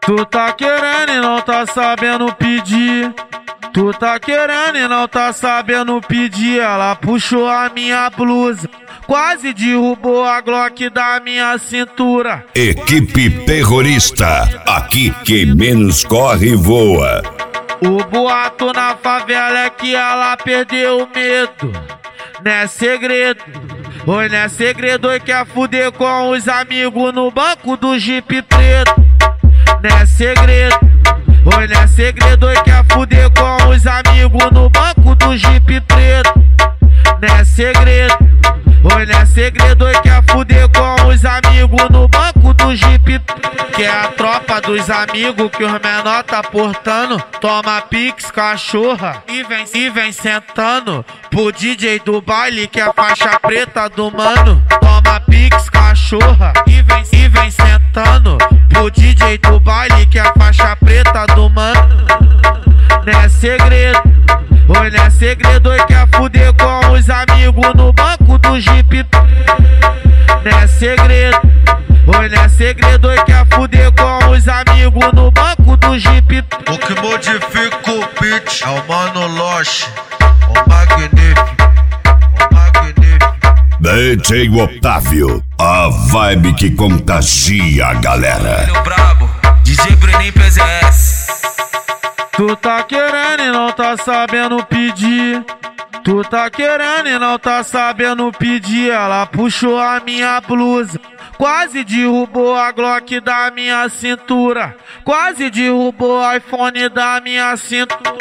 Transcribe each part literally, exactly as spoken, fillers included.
Tu tá querendo e não tá sabendo pedir. Tu tá querendo e não tá sabendo pedir. Ela puxou a minha blusa, quase derrubou a Glock da minha cintura. Equipe terrorista, aqui quem menos corre voa. O boato na favela é que ela perdeu o medo. Não é segredo, oi, não é segredo. Oi, quer fuder com os amigos no banco do Jeep preto. Não é segredo, oi, não é segredo. Oi, quer fuder com os amigos no banco do Jeep preto. Não é segredo, oi, não é segredo. Oi, quer fuder com os amigos no banco do Jeep preto. Que é a tropa dos amigos que os menor tá portando. Toma pix, cachorra, e vem, e vem sentando pro D J do baile que é a faixa preta do mano. Toma pix, cachorra, e vem, e vem sentando pro D J do baile que é a faixa preta do mano. Não é segredo, oi, não é segredo. Oi, quer fuder com os amigos no banco do Jeep. Não é segredo, oi, não é segredo. Oi, quer fuder com os amigos no banco do Jeep. O que modifica o beat é o Mano Loche, o magnífico, o magnífico. D J Otávio, a vibe que contagia a galera. Olho brabo, D J Bruninho P Z S. Tu tá querendo e não tá sabendo pedir. Tu tá querendo e não tá sabendo pedir. Ela puxou a minha blusa, quase derrubou a Glock da minha cintura. Quase derrubou o iPhone da minha cintura.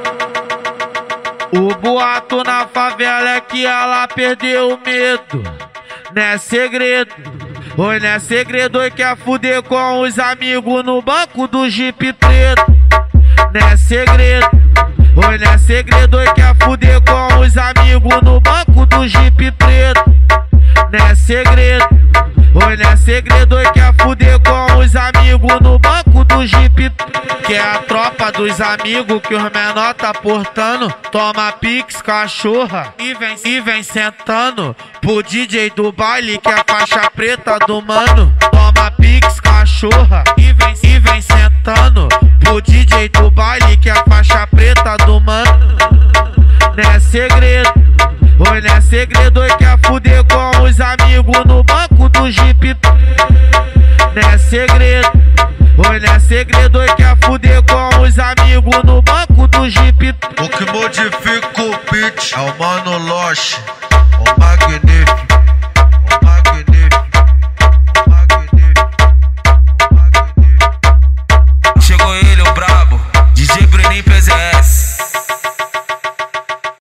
O boato na favela é que ela perdeu o medo. Não é segredo, oi, não é segredo. Oi, quer fuder com os amigos no banco do Jeep preto. Não é segredo, oi, não é segredo. Oi, quer fuder com os amigos no banco do Jeep preto. Não é segredo, oi, não é segredo. Oi, quer fuder com os amigos no banco do Jeep. Que é a tropa dos amigos que os menor tá portando. Toma pix, cachorra, e vem, e vem sentando pro D J do baile que é a faixa preta do mano. Toma pix, cachorra, e vem, e vem sentando pro D J do baile que é a faixa preta do mano. Não é segredo, oi, não é segredo. Oi, quer fuder com os amigos no banco do Jeep. Não é segredo, oi, não é segredo. Oi, quer fuder com os amigos no banco do Jeep. O que modifica o beat é o Mano Loche, o magnífico, o magnífico, o magnífico, o magnífico. Chegou ele, o brabo, D J Bruninho P Z S.